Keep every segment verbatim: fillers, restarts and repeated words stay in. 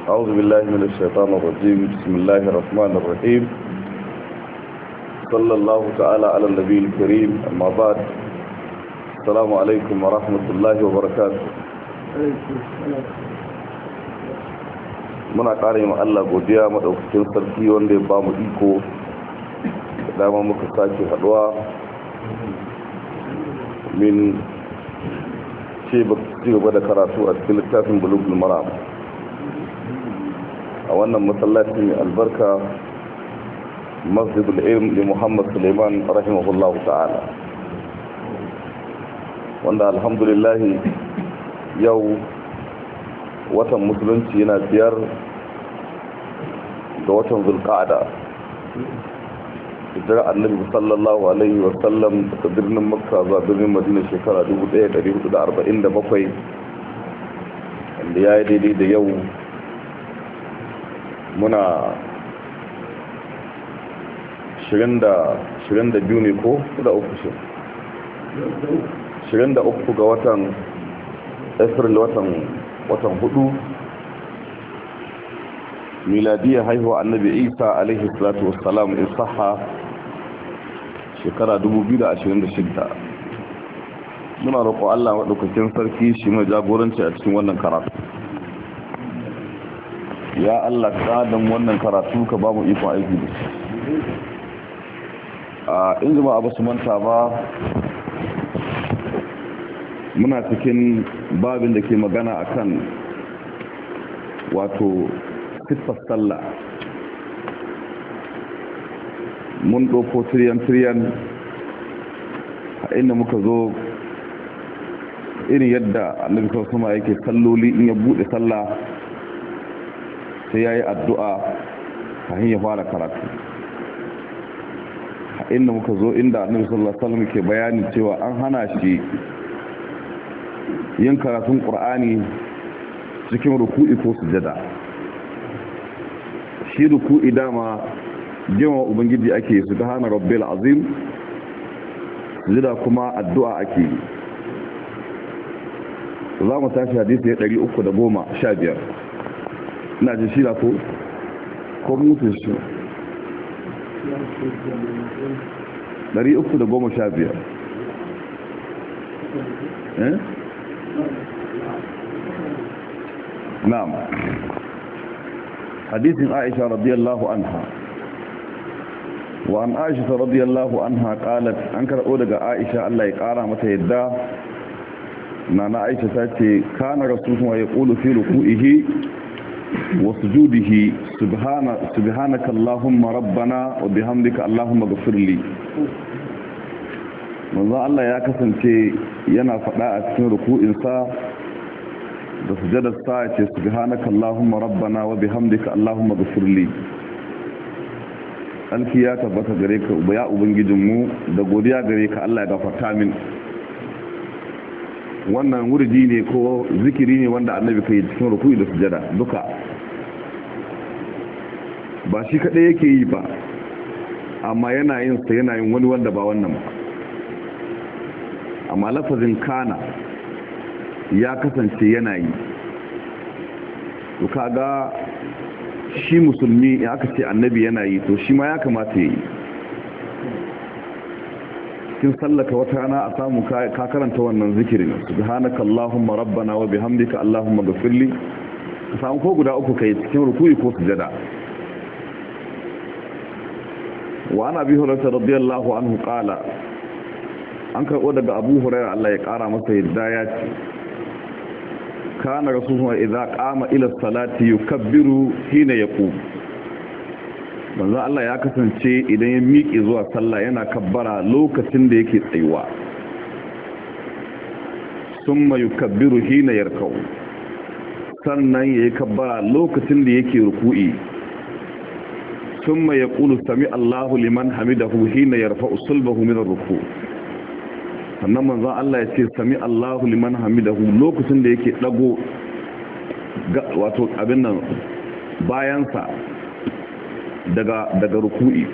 أعوذ بالله من الشيطان الرجيم. بسم الله الرحمن الرحيم. صلى الله تعالى على النبي الكريم. أما بعد، السلام عليكم ورحمة الله وبركاته. muna ƙara yi Allah godiya maɗaukakin sarki wanda ya ba mu iko da dama muka sake haɗuwa min ce gaba da karatu a cikin littafin bulugul maram a wannan masallaci mai albarka masjidul ilm li Muhammad Suleiman rahimahullahu ta'ala, wanda alhamdulillah yau watan musulunci yana biyar ga watan zulqa'ada, hijira annabi sallallahu alaihi wa sallam daga birnin makka zuwa birnin madina shekara dubu ɗaya da ɗari hudu da arba'in da bakwai, wanda ya yi daidai da yau muna ashirin da biyu ne ko da uku shi ashirin da uku ga watan april watan watan hudu miladiyya haihuwa annabi isa alaihi salatu wassalam in saha shekara dubu biyu da ashirin da shida. muna roƙo Allah maɗaukakin sarki shi mai jagoranci a cikin wannan karatu. ya Allah ƙadan wannan karatu ka ba mu ikon aiki da shi. a in jama'a ba su manta ba, muna cikin babin da ke magana akan wato siffar sallah. mun ɗauko tiriyan-tiriyan a inda muka zo irin yadda annabi sallallahu alaihi yake salloli in ya buɗe sallah sai ya yi addu'a kafin ya fara karatu. a inda muka zo inda annabi sallallahu alaihi wasallam ke bayani cewa an hana shi yin karatun ƙur'ani cikin ruku'i ko sujada. shi ruku'i dama girma ubangiji ake subhana rabbil azim, sujada kuma addu'a ake yi. za mu tashi hadisi ya ɗari uku da goma sha biyar. ina jin shi da ko ko mutu shi ɗari uku da goma sha biyar. eh نعم. حديث عائشة رضي الله عنها. وعن عائشة رضي الله عنها قالت أنكر أولك عائشة الله يقارى متى يدى نانا عائشة تاتي كان رسولنا يقول في ركوئه وسجوده سبحان سبحانك اللهم ربنا وبحمدك اللهم اغفر لي. manzo Allah ya kasance yana faɗa a cikin ruku'insa da sujadar sa ce subhanaka allahumma rabbana wa bihamdika allahumma ghfirli. alki ya tabbata gare ka ya ubangijinmu da godiya gare ka Allah ya gafarta min. wannan wurdi ne ko zikiri ne wanda annabi kai cikin ruku'i da sujada duka, ba shi kadai yake yi ba, amma yana yin sa yana yin wani wanda ba wannan ba. amma lafazin kana ya kasance yana yi. to kaga shi musulmi ya aka ce annabi yana yi, to shi ma ya kamata ya yi. kin sallaka wata rana a samu ka karanta wannan zikirin subhanaka allahumma rabbana wa bihamdika allahumma ghfirli, ka samu ko guda uku kai cikin ruku'i ko sujada. wa ana bi hurairah radiyallahu anhu qala, an karɓo daga abu hurairah Allah ya ƙara masa yadda ya ce kana rasulullah idza qama ila salati yukabbiru hina yaqum. manzo Allah ya kasance idan ya miƙe zuwa sallah yana kabbara lokacin da yake tsayuwa, summa yukabbiru hina yarka'u, sannan yayi kabbara lokacin da yake ruku'i, summa yaqulu sami Allahu liman hamidahu hina yarfa'u sulbahu min ar-ruku'. sannan manzon Allah ya ce sami Allahu liman hamidahu lokacin da yake dago wato abin nan bayansa daga daga ruku'i,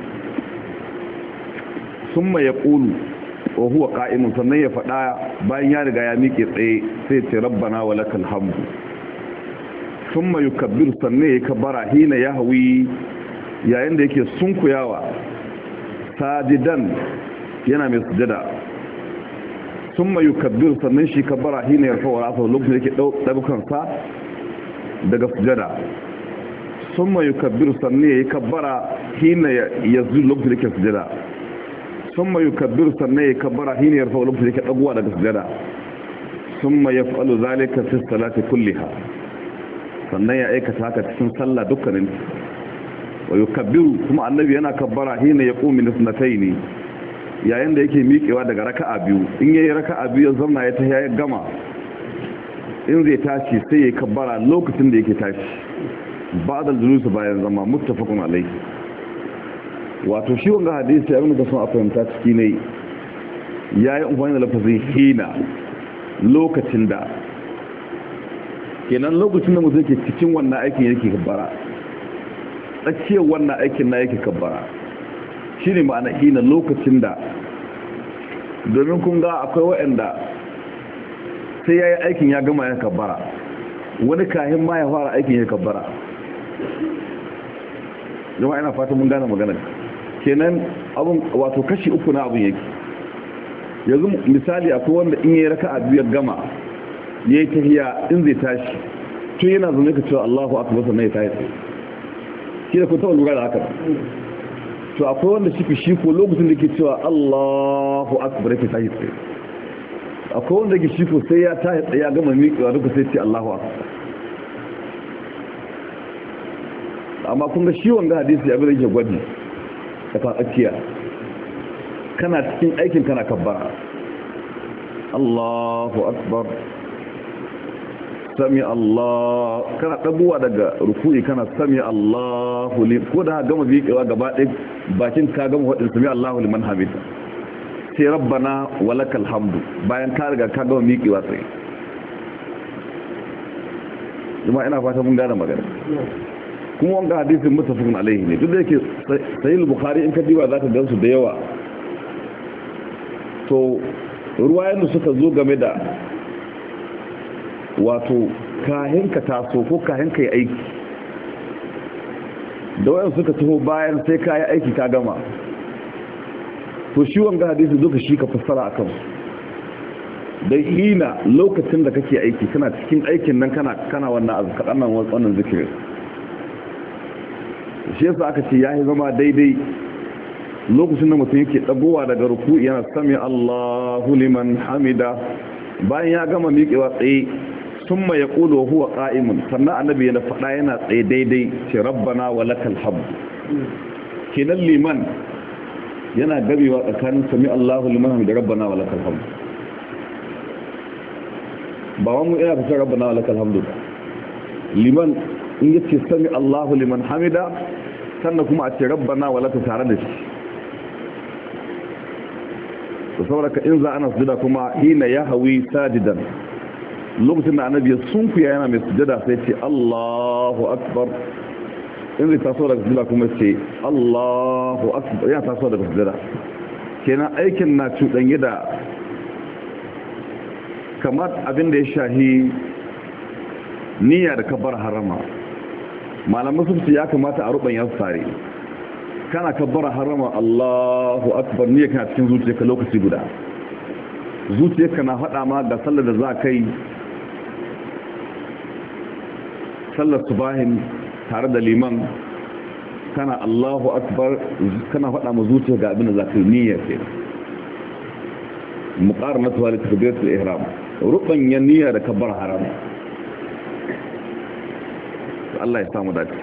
summa yaqulu wa huwa qa'imun, sannan ya fada bayan ya riga ya miƙe tsaye sai ce rabbana walakal hamdu thumma yukabbiru sannan ya kabbara hina yahwi yayin da yake sunkuyawa sajidan yana mai sujada thumma yukabbiru sannan shi kabbara hina yarfa'u ra'sahu lokacin da yake daukan sa daga sujada thumma yukabbiru sannan ya kabbara hina yazul lokacin da yake sujada thumma yukabbiru sannan ya kabbara hina yarfa'u lokacin da yake dagowa daga sujada thumma yaf'alu zalika fi salati kulliha sannan ya aikata haka cikin sallah dukkanin wa yukabbiru kuma annabi yana kabbara hina yaqumu min sunnatayn yayin da yake miƙewa daga raka'a biyu in yayi raka'a biyu ya zauna ya tahiya ya gama in zai tashi sai ya kabbara lokacin da yake tashi ba'da al-julus bayan zama muttafaqun alayhi wato shi wanga hadisi abin da sun fahimta ciki ne yayi amfani da lafazin hina lokacin da kenan lokacin da mutum yake cikin wannan aikin yake kabbara tsakiyar wannan aikin na yake kabbara shi ne ma'ana hina lokacin da domin kun ga akwai waɗanda sai ya yi aikin ya gama ya kabbara wani kahin ma ya fara aikin ya kabbara jama'a ina fata mun gane magana kenan abun wato kashi uku na abun yake yanzu misali akwai wanda in yayi raka'a biyu ya gama yayi tahiyya in zai tashi tun yana zaune ka cewa Allahu akbar sannan ya tashi shi da kun taɓa lura da haka to akwai wanda shi shi ko lokacin da ke cewa Allahu akbar yake tashi tsaye akwai wanda ke shi ko sai ya tashi tsaye ya gama miƙewa duka sai ce Allahu akbar amma kun ga shi wanga hadisi abin da yake gwaji ta tsakiya kana cikin aikin kana kabbara Allahu akbar sami Allah kana dabuwa daga ruku'i kana sami Allahu li ko da gama biƙewa gaba ɗaya bakin ka gama wadin sami Allahu liman hamida sai rabbana walakal hamdu bayan ka riga ka gama miƙewa sai kuma ina fata mun gane magana kuma wanga hadisin mutafaqun alaihi ne duk da yake sahih bukhari in ka diba zaka gansu da yawa to ruwayen da suka zo game da wato kahin ka taso ko kahin ka yi aiki da wayan suka taho bayan sai ka yi aiki ka gama to shi wanga hadisi duka shi ka fassara a kansu dai hina lokacin da kake aiki kana cikin aikin nan kana kana wannan azu kaɗan nan wannan zikirin shi yasa aka ce ya yi zama daidai lokacin da mutum yake ɗagowa daga ruku yana sami Allahu liman hamida bayan ya gama miƙewa tsaye sun ma ya ƙulo huwa ƙa'imun sannan annabi yana faɗa yana tsaye daidai ce rabbana wa lakal hamd kenan liman yana gabewa tsakanin sami Allahu liman hamida rabbana wa lakal hamd ba wani ina fasar rabbana wa lakal hamd liman in yace sami Allahu liman hamida sannan kuma a ce rabbana wa lakal tare da shi to saboda ka in za ana sujada kuma hina ya hawi sajidan lokacin da annabi sun kuya yana mai sujada sai ce Allahu akbar in zai taso daga sujada kuma ce Allahu akbar yana taso daga sujada kenan aikin na cuɗanye da kamar abin da ya shahi niyya da kabar harama malamin sun ce ya kamata a ruban yan sare kana kabbara harama Allahu akbar ne kana cikin zuciyarka lokaci guda zuciyarka na faɗa ma ga sallar da za ka yi sallar subahin tare da liman kana Allahu akbar kana faɗa ma zuciya ga abin da za ka yi niyyar ke muqaranatu wa takbiratul ihram ruban ya niyya da kabbara harama Allah ya samu dace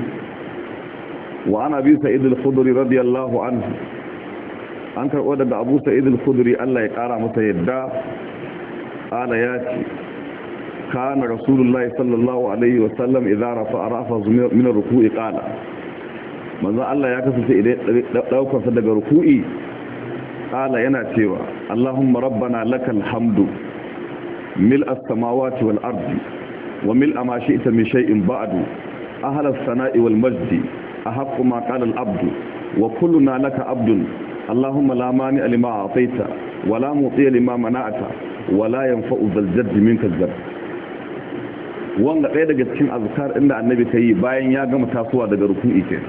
وعن أبي سعيد الخدري رضي الله عنه أنكر ودد أبو سعيد الخدري الله يقارى مسيدا قال ياتي كان رسول الله صلى الله عليه وسلم إذا رفع رأسه من الركوع قال من ذا الله يكسر لو كسر دق ركوعي قال يناتيوا اللهم ربنا لك الحمد ملء السماوات والأرض وملء ما شئت من شيء بعد أهل الثناء والمجد أحق ما قال العبد وكلنا لك عبد اللهم لا مانع لما أعطيت ولا مطيع لما منعت ولا ينفع ذا الجد منك الجد wanga ɗaya daga cikin azkar inda annabi ta yi bayan ya gama tasowa daga ruku'i ke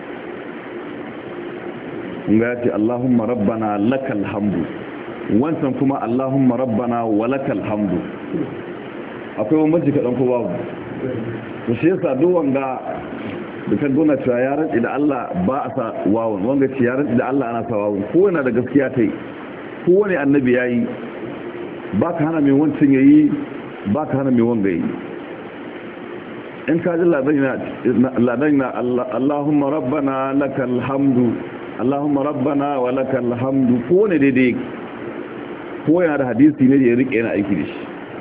ga ya ce Allahumma rabbana lakal hamdu, wancan kuma Allahumma rabbana wa lakal hamdu. Akwai bambanci kaɗan ko babu? to shi yasa duk wanga da kan gona cewa ya rantsi da Allah ba a sa wawun, wanga ce ya rantsi da Allah ana sa wawun, ko yana da gaskiya ta yi, ko wani annabi ya yi, ba ka hana mai wancan ya yi, ba ka hana mai wanga yi. in ka ji ladan na Allahumma rabbana lakal hamdu, Allahumma rabbana wa lakal hamdu, ko ne daidai, ko yana da hadisi ne da ya rike yana aiki da shi.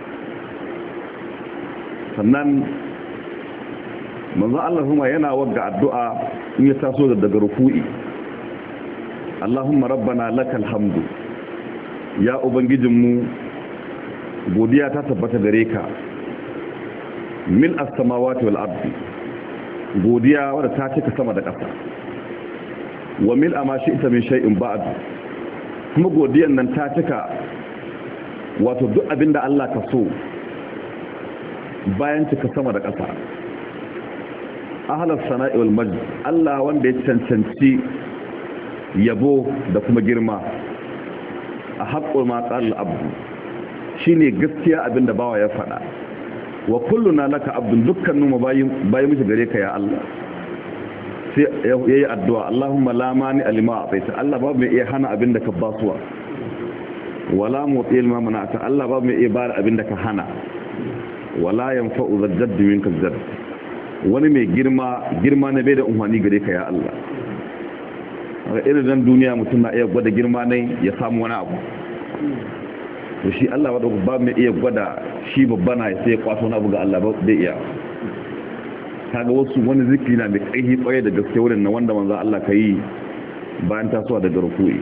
sannan manzo Allahumma yana wagga addu'a in ya taso daga ruku'i, Allahumma rabbana lakal hamdu, ya ubangijinmu godiya ta tabbata gare ka, mil as-samawati wal ardi, godiya wadda ta cika sama da ƙasa, wa mil ama shi'ta min shay'in ba'd, kuma godiyan nan ta cika wato duk abinda Allah ka so bayan cika sama da ƙasa. Ahlus sana'i wal majd, Allah wanda ya cancanci yabo da kuma girma, a haqqul ma qala al-abd, shine gaskiya abinda bawa ya faɗa. Wa kulluna laka abdun, dukkanin mu bayin bayin mu gare ka ya Allah. Sai yayi addu'a, Allahumma la mani alima ataita, Allah babu mai iya hana abinda ka basuwa, wala mu'ti ma mana'ata, Allah babu mai iya bada abinda ka hana, wala yanfa'u zadd minka zadd, wani mai girma girma ne bai da umhani gare ka ya Allah. A irin dan duniya mutum na iya gwada girma ne ya samu wani abu, to shi Allah wadda ba mai iya gwada shi babba na sai ya kwaso wani abu ga Allah ba zai iya. Kaga wasu wani zikiri na mai ƙarfi ƙwaye da gaske wurin na wanda manzo Allah ka yi bayan tasowa daga ruku'i.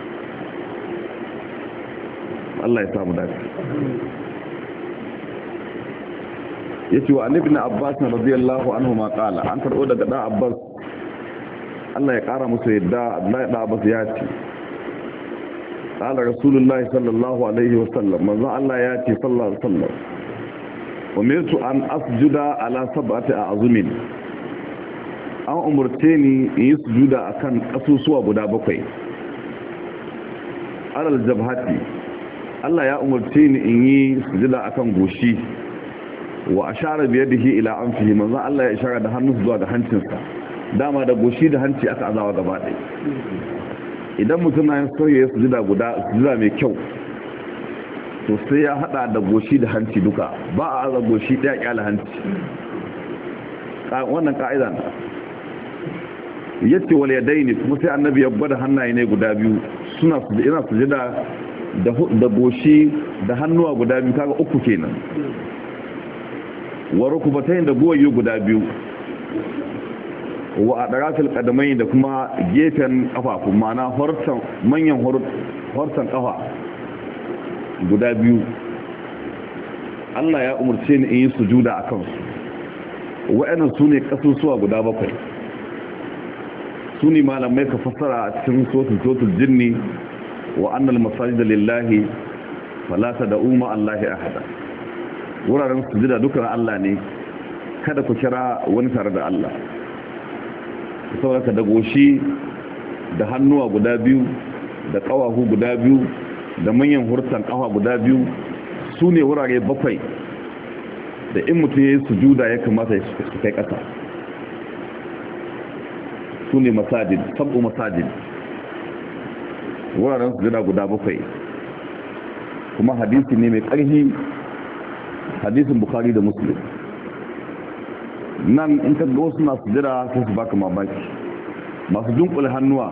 Allah ya samu dace. Yace wa ibn Abbas radiyallahu anhu ma qala, an karbo daga da Abbas Allah ya kara musu yadda, Allah ya da Abbas ya ce qala rasulullahi sallallahu alaihi wasallam, manzo Allah ya ce sallallahu alaihi wasallam, umirtu an asjuda ala sab'ati a'zumin, an umurce ni in yi sujuda akan kasusuwa guda bakwai. Alal jabhati, Allah ya umurce ni in yi sujuda akan goshi. Wa ashara bi yadihi ila anfihi, manzo Allah ya ishara da hannunsa zuwa ga hancinsa. Dama da goshi da hanci aka azawa gaba ɗaya. Idan mutum na yin soyayya sujuda guda, sujuda mai kyau, to sai ya hada da goshi da hanci duka, ba a aza goshi ɗaya kyala hanci. Wannan ka'ida ne. Yace wal yadaini, kuma sai annabi ya gwada hannaye ne guda biyu suna ina sujuda da da goshi da hannuwa guda biyu, kaga uku kenan. Wa rukubatayn, da goyi guda biyu, wa adrafil qadamayn, da kuma gefen kafafu, ma'ana hortan manyan hortan kafa guda biyu. Allah ya umurce ni in yi sujuda akan su. Wa'annan sune kasusuwa guda bakwai, sune malamai ka fassara a cikin suratul jinni, wa annal masajida lillahi fala tad'u ma Allahi ahada. Wuraren sujuda dukkan Allah ne, kada ku kira wani tare da Allah. Saboda ka da goshi da hannuwa guda biyu da kawahu guda biyu da manyan hurtan kafa guda biyu su ne wurare bakwai da in mutum ya yi sujuda ya kamata ya su kai ƙasa. Su ne masajid, sabu masajid, wuraren sujuda guda bakwai. Kuma hadisi ne mai ƙarfi, hadisin Bukhari da Muslim. Nan in ka ga wasu masu jira sai su baka mamaki, masu dunkule hannuwa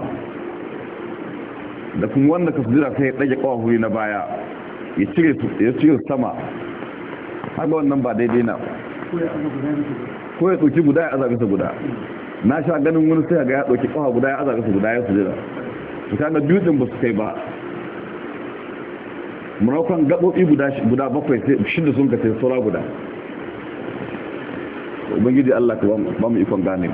da kuma wanda ka su jira sai ya ɗage ƙawahuri na baya ya cire su sama, haka wannan ba daidai na, ko ya ɗauki guda ya azabi sa guda. Na sha ganin wani sai ga ya ɗauki ƙawa guda ya azabi sa guda ya su jira, su kaga biyu ɗin ba su kai ba. Munaukan gaɓoɓi guda bakwai sai shida sun ka sai saura guda. Ubangiji Allah ka ba mu ikon gane.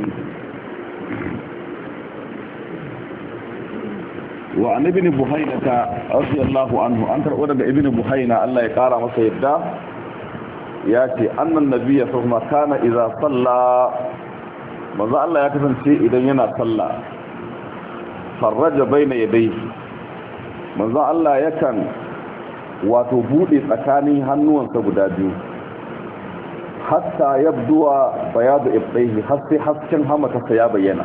Wa an ibn Buhayna ta radiyallahu anhu, an karɓo daga ibn Buhayna Allah ya ƙara masa yadda, ya ce annan nabiyya kuma kana idza salla manzo Allah ya kasance idan yana salla farraja baina yadayhi manzo Allah yakan wato bude tsakanin hannuwansa guda biyu hatta yabduwa bayadu ibdaihi har sai hasken hamata ya bayyana.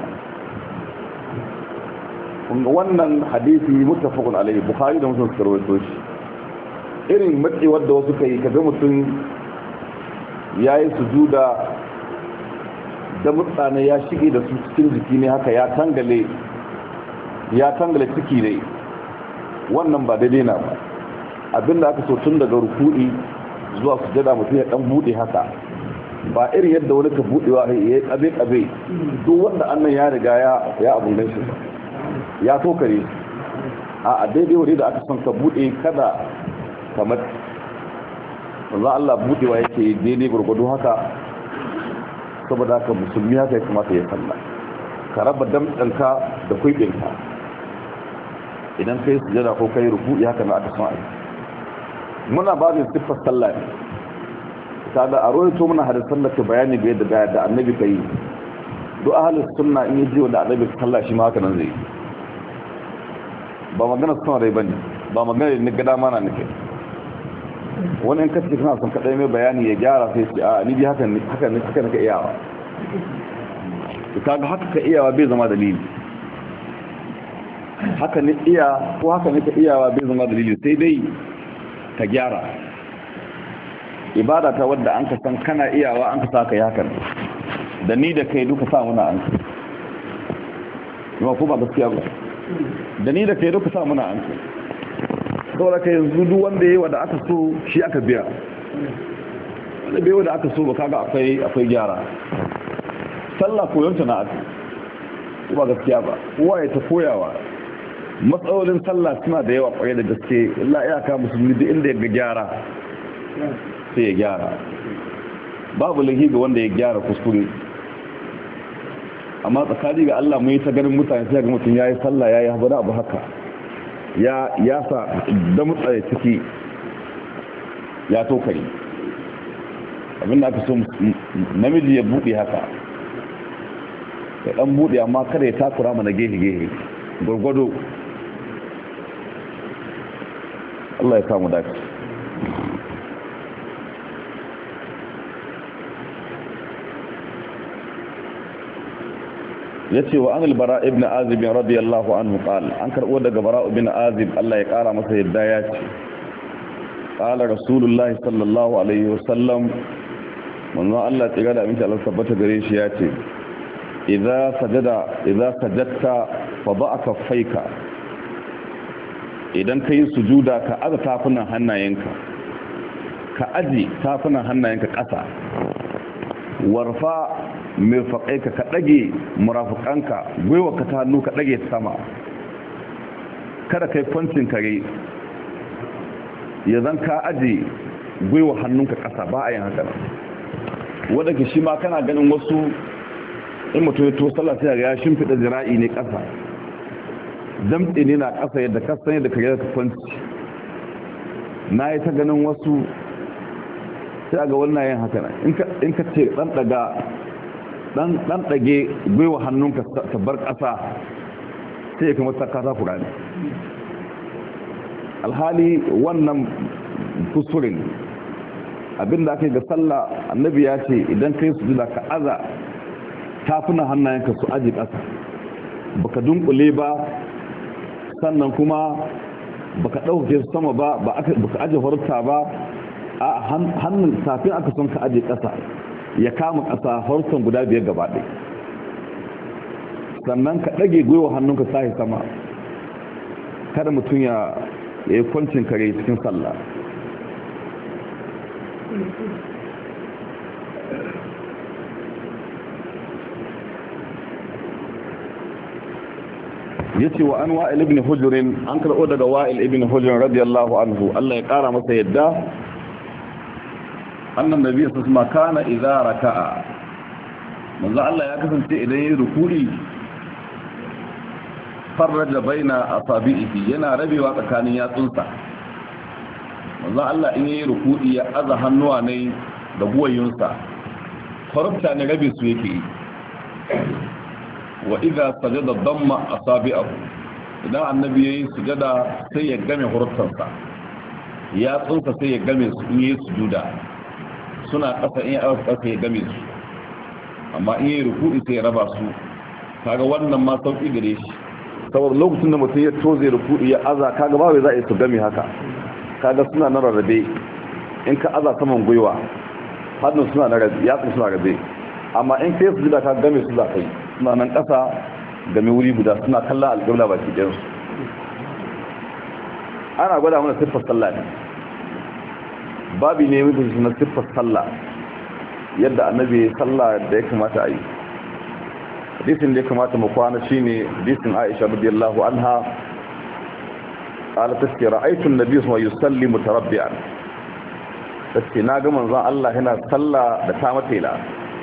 Wannan hadisi muttafaqun alayhi bukhari da muslim suka rawaito shi. Irin matsi wanda wasu kai kaga mutum yayi sujuda da mutane ya shige da su cikin jiki ne haka ya tangale ya tangale ciki ne, wannan ba daidai na ba. Abinda aka so tun daga ruku'i zuwa sujada mutum ya dan bude haka, ba irin yadda wani ka budewa ya yi kabe kabe duk wanda annan ya riga ya ya abun gan shi ya tokare a daidai wuri da aka son ka bude kada kamar za Allah budewa yake daidai gurgudu haka, saboda haka musulmi haka ya kamata ya salla ka raba damtsanka da kuibinka idan kai sujada ko kai ruku'i haka na aka son ai. Muna babin siffar sallah ne kaga a rawaito muna hadisan da ke bayani ga yadda da annabi kai duk ahlus sunna in yaji wanda annabi sallah shi ma haka nan zai ba magana son rai bane, ba magana ne ga dama na nake wani in kace kana son kadai mai bayani ya gyara sai ce a ni bi haka ne haka ne haka nake iyawa kaga haka ka iyawa bai zama dalili, haka ne iya ko haka ne ka iyawa bai zama dalili, sai dai ka gyara ibada ta wadda an ka san kana iyawa an ka sa ka yi hakan da ni da kai duka sa muna an yawa ko ba gaskiya ba, da ni da kai duka sa muna an saboda kai yanzu duk wanda yayi wanda aka so shi aka biya, wanda bai wanda aka so ba kaga akwai akwai gyara. Sallah koyon ta na aka ko ba gaskiya ba, kowa ya ta koyawa. Matsalolin sallah suna da yawa kwaye da gaske, illa iyaka musulmi duk inda ya ga gyara sai ya gyara, babu lahi ga wanda ya gyara kuskure. Amma tsakani ga Allah mai ta ganin mutane sai ga mutum yayi sallah yayi habara abu haka ya ya sa da mutsaye ciki ya tokari. Abinda aka so namiji ya bude haka ya dan bude amma kada ya takura mana gehe gehe gurgudu. Allah ya samu dace. yace wa anil bara ibn azib radiyallahu anhu qala an karbo daga bara ibn azib Allah ya kara masa yadda ya ce qala rasulullah sallallahu alaihi wasallam manzo Allah ya ga da aminta Allah tabbata gare shi ya ce idza sajada idza sajadta fada'a kaffaika idan kai sujuda ka aza tafunan hannayenka ka aji tafunan hannayenka ƙasa warfa mirfaqaika ka dage murafiqanka gwiwa ka ta hannu ka dage sama kada kai kwancin kare yanzu ka aji gwiwa hannunka ƙasa ba a yin haka wanda ke shi ma kana ganin wasu in mutum ya to sallah sai ga ya shimfida zira'i ne ƙasa damtse ne na ƙasa yadda ka san yadda ka ga ka kwanci na yi ta ganin wasu sai ga wannan yin haka in ka ce dan daga dan dan dage gwiwa hannunka ta bar ƙasa sai ya kamar ta kasa kurani alhali wannan kusurin abinda aka yi ga sallah annabi ya ce idan kai sujuda ka aza tafunan hannayenka su aji ƙasa baka dunkule ba sannan kuma baka ɗauke su sama ba baka aje farta ba a hannun safin aka son ka aje ƙasa ya kama ƙasa farkon guda biyar gaba ɗaya sannan ka ɗage gwiwa hannunka sahi sama kada mutum ya yi kwancin kare cikin sallah yace wa an wa'il ibn hujr an karɓo daga wa'il ibn hujr radiyallahu anhu Allah ya ƙara masa yadda annan nabi sallallahu alaihi wasallam kana idza raka'a manzo Allah ya kasance idan yayi ruku'i farraja baina asabihi yana rabewa tsakanin yatsunsa manzo Allah in yayi ruku'i ya aza hannuwa ne da buwayunsa farauta ne rabe su yake yi wa idza sajada damma asabi'ahu idan annabi yayi sujada sai ya game hurtansa ya tsunsa sai ya game su in yi sujuda suna kasa in ya kasa ya game su amma in yi ruku'i sai ya raba su kaga wannan ma sauki gare shi saboda lokacin da mutum ya toze ruku'i ya aza kaga ba wai za a yi su game haka kaga suna na rarrabe in ka aza saman gwiwa hannun suna na rabe yatsun suna rabe amma in kai sujuda ka game su za ka yi suna nan kasa game wuri guda suna kallon alƙibla baki ɗayansu ana gwada mana siffar sallah ne babi ne mutum suna siffar sallah yadda annabi sallah da ya kamata a yi hadisin da ya kamata mu kwana shine hadisin Aisha radiyallahu anha qala taske ra'aytu an-nabiy sallallahu alaihi wasallam yusalli mutarabbi'an taske na ga manzon Allah yana sallah da ta matela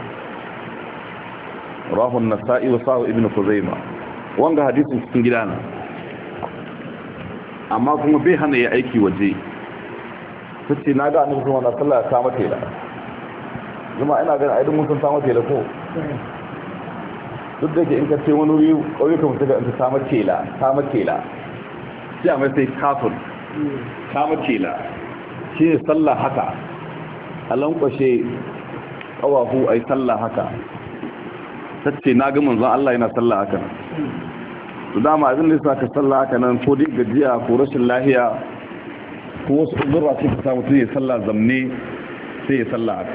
rahu an-nasa'i wa sahih ibn khuzaimah wanga hadisin cikin gidana amma kuma bai hana ya aiki waje tace na ga annabi sallallahu alaihi wasallam ta matela kuma ina ganin aidan mun san ta matela ko duk da ke in ka ce wani wuri ƙauyuka mutu ga ta samar tela samar tela shi a mai sai kafin samar tela shi ne sallah haka a lankwashe ƙawahu a yi sallah haka ta ce na ga manzon Allah yana sallah haka su dama abin da sa ka sallah haka nan ko duk gajiya ko rashin lahiya ko wasu uzurra ce ka samu tun ya sallah zamne sai ya sallah haka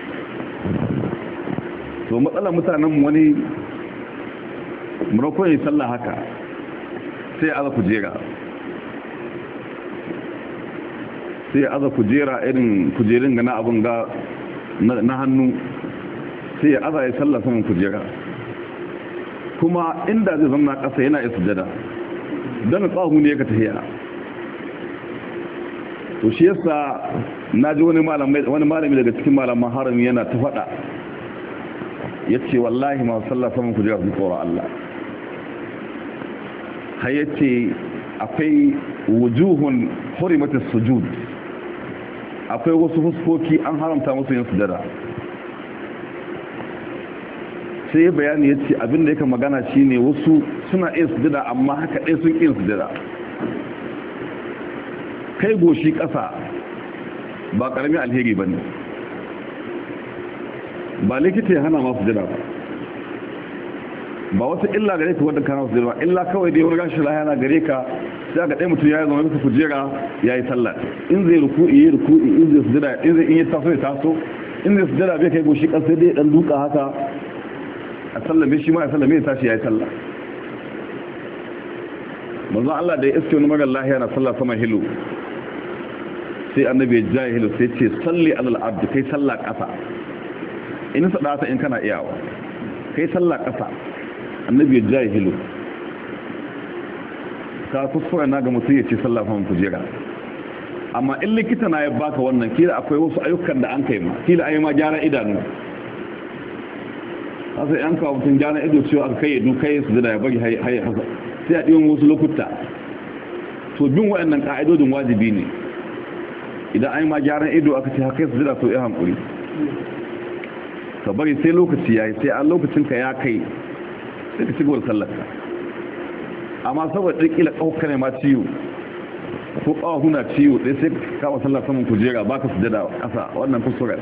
to matsalar mutanen wani murakon yi sallah haka sai aza kujera sai aza kujera irin kujerin ga na abin ga na hannu sai aza ya sallah saman kujera kuma inda zai zama ƙasa yana isa jada don tsahu ne ka tafiya to shi yasa na ji wani malami daga cikin malaman harami yana ta faɗa ya ce wallahi masu sallah saman kujera su tsoron Allah har yace akwai wujuhun hurimatis sujud akwai wasu fuskoki an haramta musu yin sujada sai bayani yace abin da yake magana shine wasu suna yin sujada amma haka dai sun yin sujada kai goshi kasa ba karami alheri bane ba likita ya hana ma sujada ba ba wata illa gare ka wadda kana wasu ba illa kawai dai wani gashi lahiya na gare ka sai ga ɗaya mutum ya yi zama masa kujera ya yi sallah in zai ruku'i yi ruku'i in zai sujada in zai in yi taso ya taso in zai sujada bai kai goshi kan sai dai dan duka haka a sallame shi ma ya sallame ya tashi ya yi sallah manzon Allah da ya iske wani mara lahiya na sallah sama hilu sai annabi ya ja hilu sai ce salli alal abdi kai sallah ƙasa in sadata in kana iyawa kai sallah ƙasa annabi ya jaye hilo ka kuskura na ga mutum ya ce sallah fa kujera amma in likita na ya baka wannan kila akwai wasu ayyukan da an kai ma kila ayi ma gyara idanu hasa yan kawo mutum gyara ido cewa aka kai du kai su da ya bari haye hasa sai a ɗiwon wasu lokuta to bin waɗannan ƙa'idodin wajibi ne idan ayi ma gyaran ido aka ce haka su da to ya hankuri ka bari sai lokaci yayi sai an lokacin ka ya kai sai ka cigaba da sallarka amma saboda ɗirƙila ƙauka ne ma ciwo ko ƙawahuna ciwo ɗaya sai ka kama sallar saman kujera ba ka su jada ƙasa wannan kusurar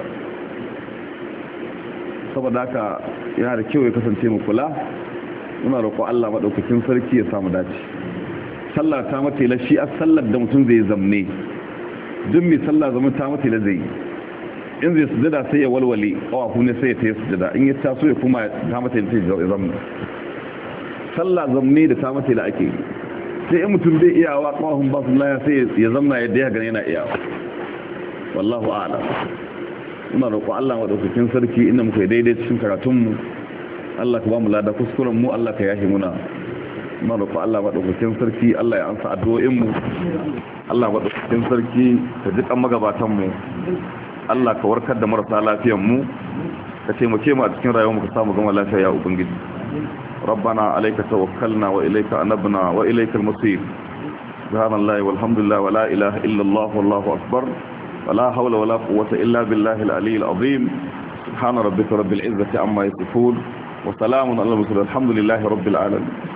saboda haka yana da kyau ya kasance mu kula muna roƙo Allah maɗaukakin sarki ya samu dace sallar ta matela shi a sallar da mutum zai zamne duk mai sallar zama ta matela zai in zai sujada sai ya walwale ƙawahu ne sai ya ta yi sujada in ya taso ya kuma ta matela sai ya zamne sallah zamne da ta matela ake yi sai in mutum bai iyawa ƙawahun ba su laya sai ya zamna yadda ya gani yana iyawa wallahu a'lam muna roƙo Allah maɗaukakin sarki inda muka yi daidai cikin karatunmu Allah ka ba mu lada kuskuren mu Allah ka yashi muna muna roƙo Allah maɗaukakin sarki Allah ya ansa addu'o'inmu Allah maɗaukakin sarki ka ji kan magabatanmu Allah ka warkar da marasa lafiyanmu ka taimake mu a cikin rayuwarmu ka samu gama lafiya ya ubangiji ربنا عليك توكلنا وإليك أنبنا وإليك المصير سبحان الله والحمد لله ولا إله إلا الله والله أكبر فلا حول ولا قوة إلا بالله العلي العظيم سبحان ربك رب العزة عما يصفون وسلام على المرسلين الحمد لله رب العالمين